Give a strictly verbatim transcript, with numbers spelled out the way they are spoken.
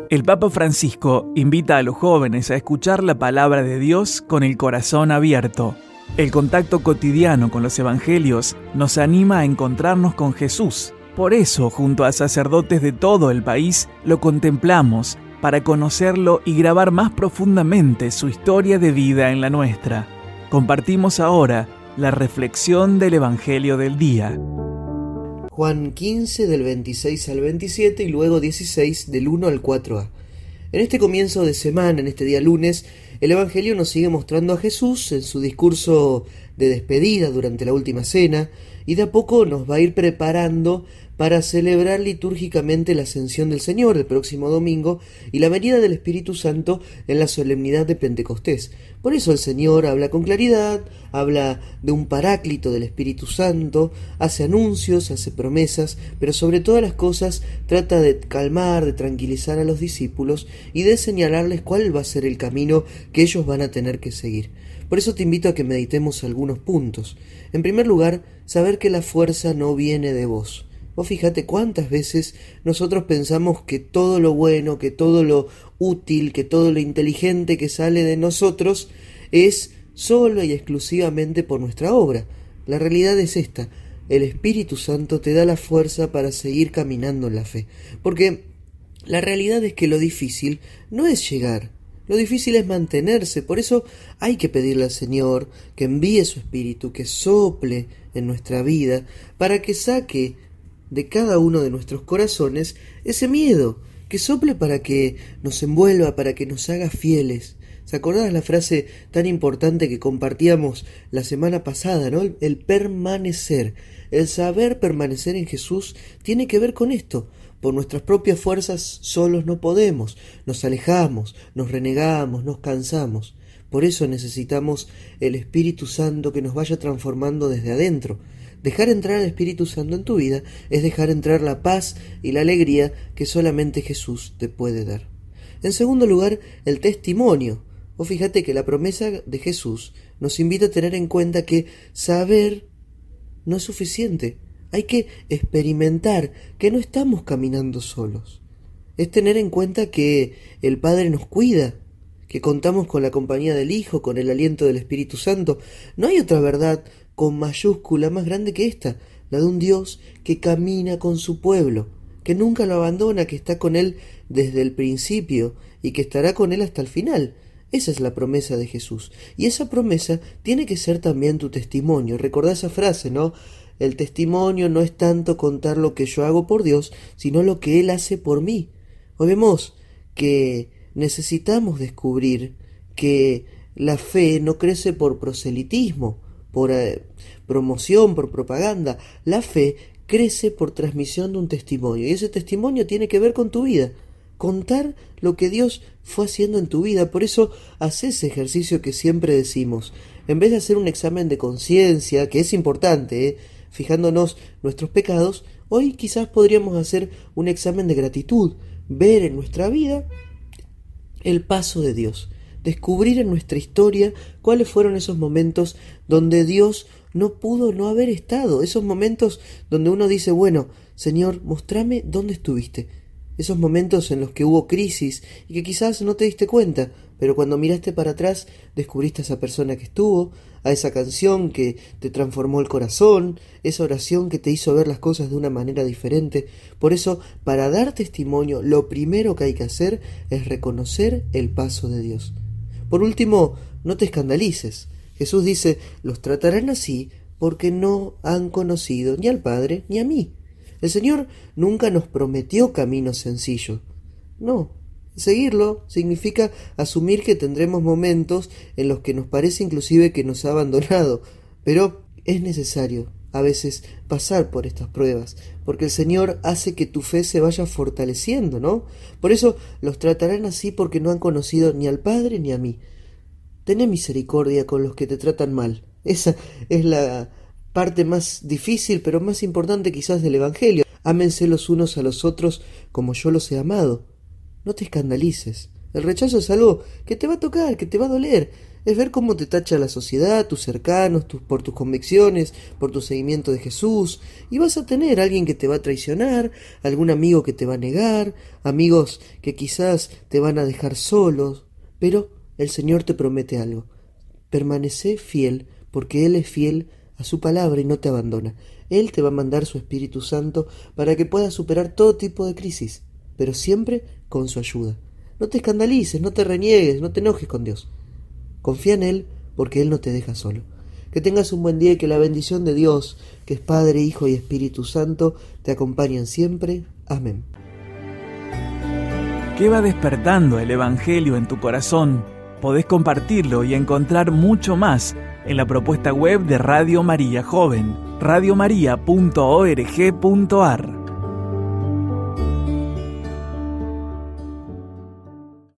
El Papa Francisco invita a los jóvenes a escuchar la palabra de Dios con el corazón abierto. El contacto cotidiano con los evangelios nos anima a encontrarnos con Jesús. Por eso, junto a sacerdotes de todo el país, lo contemplamos para conocerlo y grabar más profundamente su historia de vida en la nuestra. Compartimos ahora la reflexión del Evangelio del día. Juan quince del veintiséis al veintisiete y luego dieciséis del uno al cuatro a. En este comienzo de semana, en este día lunes, el Evangelio nos sigue mostrando a Jesús en su discurso de despedida durante la última cena y de a poco nos va a ir preparando para celebrar litúrgicamente la ascensión del Señor el próximo domingo y la venida del Espíritu Santo en la solemnidad de Pentecostés. Por eso el Señor habla con claridad, habla de un paráclito del Espíritu Santo, hace anuncios, hace promesas, pero sobre todas las cosas trata de calmar, de tranquilizar a los discípulos y de señalarles cuál va a ser el camino que ellos van a tener que seguir. Por eso te invito a que meditemos algunos puntos. En primer lugar, saber que la fuerza no viene de vos. Vos fíjate cuántas veces nosotros pensamos que todo lo bueno, que todo lo útil, que todo lo inteligente que sale de nosotros es solo y exclusivamente por nuestra obra. La realidad es esta: el Espíritu Santo te da la fuerza para seguir caminando en la fe. Porque la realidad es que lo difícil no es llegar, lo difícil es mantenerse. Por eso hay que pedirle al Señor que envíe su Espíritu, que sople en nuestra vida para que saque de cada uno de nuestros corazones ese miedo, que sople para que nos envuelva, para que nos haga fieles. ¿Se acordás la frase tan importante que compartíamos la semana pasada, ¿no? El, el permanecer, el saber permanecer en Jesús tiene que ver con esto. Por nuestras propias fuerzas solos no podemos, nos alejamos, nos renegamos, nos cansamos. Por eso necesitamos el Espíritu Santo que nos vaya transformando desde adentro. Dejar entrar al Espíritu Santo en tu vida es dejar entrar la paz y la alegría que solamente Jesús te puede dar. En segundo lugar, el testimonio. O fíjate que la promesa de Jesús nos invita a tener en cuenta que saber no es suficiente. Hay que experimentar que no estamos caminando solos. Es tener en cuenta que el Padre nos cuida, que contamos con la compañía del Hijo, con el aliento del Espíritu Santo. No hay otra verdad con mayúscula más grande que esta, la de un Dios que camina con su pueblo, que nunca lo abandona, que está con él desde el principio y que estará con él hasta el final. Esa es la promesa de Jesús. Y esa promesa tiene que ser también tu testimonio. Recordá esa frase, ¿no? El testimonio no es tanto contar lo que yo hago por Dios, sino lo que Él hace por mí. Hoy vemos que necesitamos descubrir que la fe no crece por proselitismo, por eh, promoción, por propaganda. La fe crece por transmisión de un testimonio, y ese testimonio tiene que ver con tu vida, contar lo que Dios fue haciendo en tu vida. Por eso haz ese ejercicio que siempre decimos, en vez de hacer un examen de conciencia, que es importante, ¿eh? fijándonos nuestros pecados, hoy quizás podríamos hacer un examen de gratitud, ver en nuestra vida el paso de Dios, descubrir en nuestra historia cuáles fueron esos momentos donde Dios no pudo no haber estado, esos momentos donde uno dice, bueno, Señor, mostrame dónde estuviste, esos momentos en los que hubo crisis y que quizás no te diste cuenta, pero cuando miraste para atrás descubriste a esa persona que estuvo, a esa canción que te transformó el corazón, esa oración que te hizo ver las cosas de una manera diferente. Por eso, para dar testimonio, lo primero que hay que hacer es reconocer el paso de Dios. Por último, no te escandalices. Jesús dice, los tratarán así porque no han conocido ni al Padre ni a mí. El Señor nunca nos prometió camino sencillo. No, seguirlo significa asumir que tendremos momentos en los que nos parece inclusive que nos ha abandonado, pero es necesario a veces pasar por estas pruebas, porque el Señor hace que tu fe se vaya fortaleciendo, ¿no? Por eso los tratarán así porque no han conocido ni al Padre ni a mí. Tené misericordia con los que te tratan mal. Esa es la parte más difícil, pero más importante quizás del Evangelio. Ámense los unos a los otros como yo los he amado. No te escandalices, El rechazo es algo que te va a tocar, que te va a doler. Es ver cómo te tacha la sociedad, tus cercanos, tus, por tus convicciones, por tu seguimiento de Jesús. Y vas a tener a alguien que te va a traicionar, algún amigo que te va a negar, amigos que quizás te van a dejar solos. Pero el Señor te promete algo. Permanece fiel, porque Él es fiel a su palabra y no te abandona. Él te va a mandar su Espíritu Santo para que puedas superar todo tipo de crisis, pero siempre con su ayuda. No te escandalices, no te reniegues, no te enojes con Dios. Confía en Él, porque Él no te deja solo. Que tengas un buen día y que la bendición de Dios, que es Padre, Hijo y Espíritu Santo, te acompañen siempre. Amén. ¿Qué va despertando el Evangelio en tu corazón? Podés compartirlo y encontrar mucho más en la propuesta web de Radio María Joven, radiomaria punto org punto ar.